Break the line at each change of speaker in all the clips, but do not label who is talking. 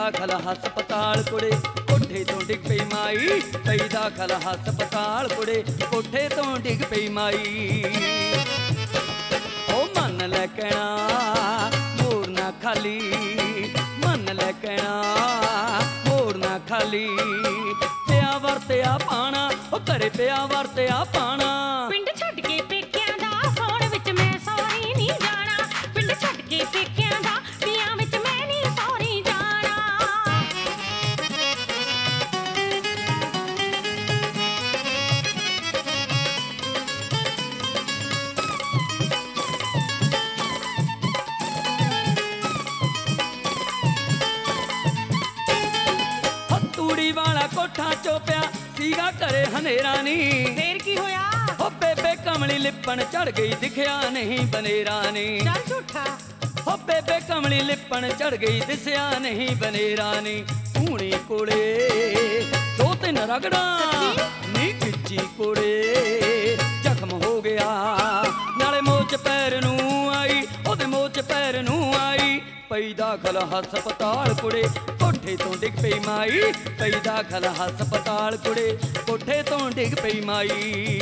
ਦਾਖਲ ਹਸਪਤਾਲ ਕੁੜੇ ਕੋਠੇ ਤੋਂ ਡਿੱਗ ਪਈ ਮਾਈ, ਪਈ ਦਾਖਲ ਹਸਪਤਾਲ ਕੁੜੇ ਕੋਠੇ ਤੋਂ ਡਿੱਗ ਪਈ ਮਾਈ। ਉਹ ਮੰਨ ਲੈ ਕਹਿਣਾ ਮੋਰ ਨਾ ਖਾਲੀ, ਮੰਨ ਲੈ ਕਹਿਣਾ ਮੋਰ ਨਾ ਖਾਲੀ। ਪਿਆ ਵਰਤਿਆ ਪਾਣਾ ਉਹ ਘਰੇ ਪਿਆ ਵਰਤਿਆ ਪਾਣਾ।
ਪਿੰਡ ਛੱਡ ਕੇ ਪੇਕਿਆਂ ਦਾ ਸੌਣ ਵਿੱਚ ਮੈਂ ਸੌਰੀ ਨਹੀਂ ਜਾਣਾ, ਪਿੰਡ ਛੱਡ ਕੇ ਪੇਕਿਆਂ ਦਾ ਤੀਆਂ ਵਿੱਚ ਮੈਂ ਨਹੀਂ ਸੌਰੀ ਜਾਣਾ।
ਤੂੜੀ ਵਾਲਾ ਕੋਠਾ ਚੋਪਿਆ ਸੀਗਾ ਘਰੇ ਹਨੇਰਾ ਨੀ,
ਫੇਰ ਕੀ ਹੋਇਆ?
ਉਹ ਬੇਬੇ ਕਮਲੀ ਲਿਪਣ ਚੜ ਗਈ ਦਿਖਿਆ ਨਹੀਂ ਬਨੇਰਾ ਨੀ।
ਚੱਲ ਝੂਠਾ।
ਉਹ ਬੇਬੇ ਕਮਲੀ ਲਿਪਣ ਚੜ ਗਈ ਦਿਸਿਆ ਨਹੀਂ ਬਨੇਰਾ ਨੀ। ਧੂਣੀ ਕੋਲੇ ਦੋ ਤਿੰਨ ਰਗੜਾਂ ਨੀ ਖਿੱਚੀ ਕੋਲੇ ਜ਼ਖਮ ਹੋ ਗਿਆ, ਨਾਲੇ ਮੋਚ ਪੈਰ ਨੂੰ ਆਈ ਉਹਦੇ ਮੋਚ ਪੈਰ ਨੂੰ ਆਈ। ਪਈ ਦਾਖਲ ਹਸਪਤਾਲ ਕੁੜੇ ਕੋਠੇ ਤੋਂ ਡਿੱਗ ਪਈ ਮਾਈ, ਪਈ ਦਾਖਲ ਹਸਪਤਾਲ ਕੁੜੇ ਕੋਠੇ ਤੋਂ ਡਿੱਗ ਪਈ ਮਾਈ।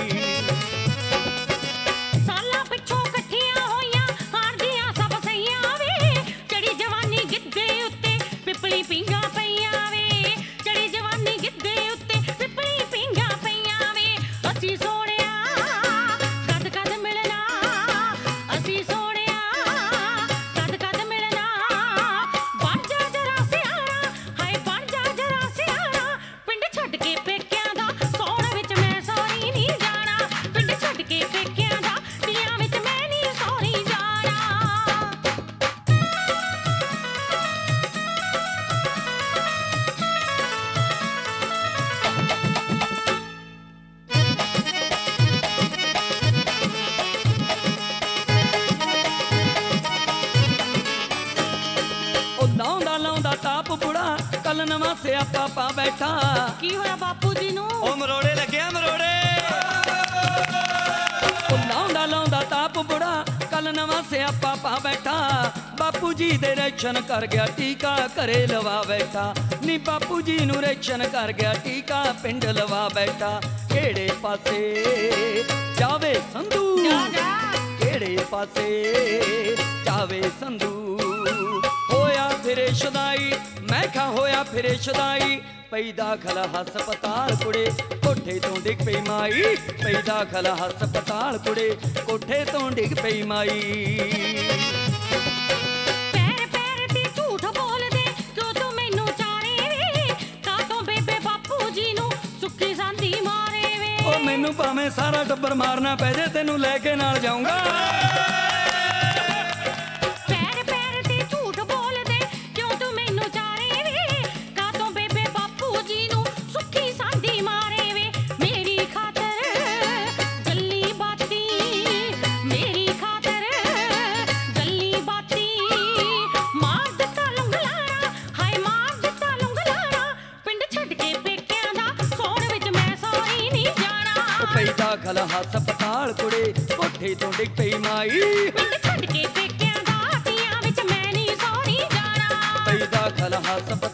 ਸਾਲਾਂ ਪਿੱਛੋਂ ਇਕੱਠੀਆਂ ਹੋਈਆਂ ਹਾਰਦੀਆਂ ਸਭ ਸਈਆਂ ਵੇ, ਚੜੀ ਜਵਾਨੀ ਗਿੱਧੇ ਉੱਤੇ ਪਿਪਲੀ ਪੀਂਘਾਂ ਪਈਆਂ ਵੇ, ਚੜੀ ਜਵਾਨੀ ਗਿੱਧੇ ਉੱਤੇ ਪਿਪਲੀ ਪੀਂਘਾਂ ਪਈਆਂ ਵੇ। ਅਸੀਂ ਸੋਹਣਿਆ ਕਦ ਕਦ ਮਿਲਣਾ, ਅਸੀਂ ਸੋਹਣਿਆ ਕਦ ਕਦ ਮਿਲਣਾ। ਬਣ ਜਾ ਜਰਾ ਸਿਆਣਾ, ਹਾਏ ਬਣ ਜਾ ਜਰਾ ਸਿਆਣਾ। ਪਿੰਡ ਛੱਡ ਕੇ ਪੇਕਿਆਂ ਦਾ ਸੌਣ ਵਿੱਚ ਮੈਂ ਸੌਰੀ ਨਹੀਂ ਜਾਣਾ, ਪਿੰਡ ਛੱਡ ਕੇ ਪੇਕਿਆਂ ਦਾ ਤੀਆਂ ਵਿੱਚ ਮੈਂ ਨਹੀਂ ਸੌਰੀ ਜਾਣਾ।
ਉਹ ਲਾਉਂਦਾ ਲਾਉਂਦਾ ਤਾਪ ਬੁੜਾ ਕੱਲ ਨਵਾਂ ਸਿਆਪਾ ਪਾ ਬੈਠਾ।
ਕੀ ਹੋਇਆ ਬਾਪੂ ਜੀ ਨੂੰ?
ਉਹ ਮਰੋੜੇ ਲੱਗਿਆ ਮਰੋੜੇ। ਉਹ ਲਾਉਂਦਾ ਲਾਉਂਦਾ ਤਾਪ ਬੁੜਾ ਕੱਲ ਨਵਾਂ ਸਿਆਪਾ ਪਾ ਬੈਠਾ। ਬਾਪੂ ਜੀ ਦੇ ਰੇਸ਼ਨ ਕਰ ਗਿਆ ਟੀਕਾ ਘਰੇ ਲਵਾ ਬੈਠਾ ਨੀ, ਬਾਪੂ ਜੀ ਨੂੰ ਰੇਸ਼ਨ ਕਰ ਗਿਆ ਟੀਕਾ ਪਿੰਡ ਲਵਾ ਬੈਠਾ। ਕਿਹੜੇ ਪਾਸੇ ਜਾਵੇ ਸੰਧੂ,
ਜਾ ਜਾ।
ਕਿਹੜੇ ਪਾਸੇ ਜਾਵੇ ਸੰਧੂ। ਹੋਇਆ ਫਿਰੇ ਸ਼ਦਾਈ ਮੈਂ ਕਿਹਾ ਹੋਇਆ ਫਿਰੇ ਸ਼ਦਾਈ। ਪਈ ਦਾਖਲ ਹਸਪਤਾਲ ਕੁੜੇ ਕੋਠੇ ਤੋਂ ਡਿੱਗ ਪਈ ਮਾਈ, ਪਈ ਦਾਖਲ ਹਸਪਤਾਲ ਕੁੜੇ ਕੋਠੇ ਤੋਂ ਡਿੱਗ ਪਈ ਮਾਈ।
ਪੈਰ ਪੈਰ ਤੇ ਝੂਠ ਬੋਲਦੇ ਕਿਉਂ ਤੂੰ ਮੈਨੂੰ ਚਾਰੇ ਵੇ, ਕਾਤੋਂ ਬੇਬੇ ਬਾਪੂ ਜੀ ਨੂੰ ਸੁੱਕੀ ਸਾਂਦੀ ਮਾਰੇ ਵੇ।
ਉਹ ਮੈਨੂੰ ਭਾਵੇਂ ਸਾਰਾ ਟੱਬਰ ਮਾਰਨਾ ਪੈ ਜੇ ਤੈਨੂੰ ਲੈ ਕੇ ਨਾਲ ਜਾਊਂਗਾ।
ਪੈਰ ਪੈਰ ਤੇ ਝੂਠ ਬੋਲਦੇ ਕਿਉਂ ਤੂੰ ਮੈਨੂੰ ਚਾਰੇ ਵੇ, ਕਾਤੋਂ ਬੇਬੇ ਬਾਪੂ ਜੀ ਨੂੰ ਸੁੱਕੀ ਸਾਂਦੀ ਮਾਰੇ ਵੇ। ਮੇਰੀ ਖਾਤਰ ਗੱਲੀ ਬਾਤੀ, ਮੇਰੀ ਖਾਤਰ ਗੱਲੀ ਬਾਤੀ। ਮਾਰ ਦਿੱਤਾ ਲੰਗਲਾਣਾ, ਹਾਏ ਮਾਰ ਦਿੱਤਾ ਲੰਗਲਾਣਾ। ਪਿੰਡ ਛੱਡ ਕੇ ਪੇਕਿਆਂ ਦਾ ਸੌਣ ਵਿੱਚ ਮੈਂ ਸੌਰੀ ਨਹੀਂ ਜਾਣਾ।
ਉਹ ਪਈ ਦਾਖਲ ਹਸਪਤਾਲ ਕੁੜੇ ਕੋਠੇ ਤੋਂ ਡਿੱਗ ਪਈ ਮਾਈ,
ਪਿੰਡ ਛੱਡ ਕੇ ਪੇਕਿਆਂ ਦਾ ਤੀਆਂ ਵਿੱਚ ਮੈਂ ਨਹੀਂ ਸੌਰੀ ਜਾਣਾ।
ਪਈ ਦਾਖਲ ਹਸਪਤਾਲ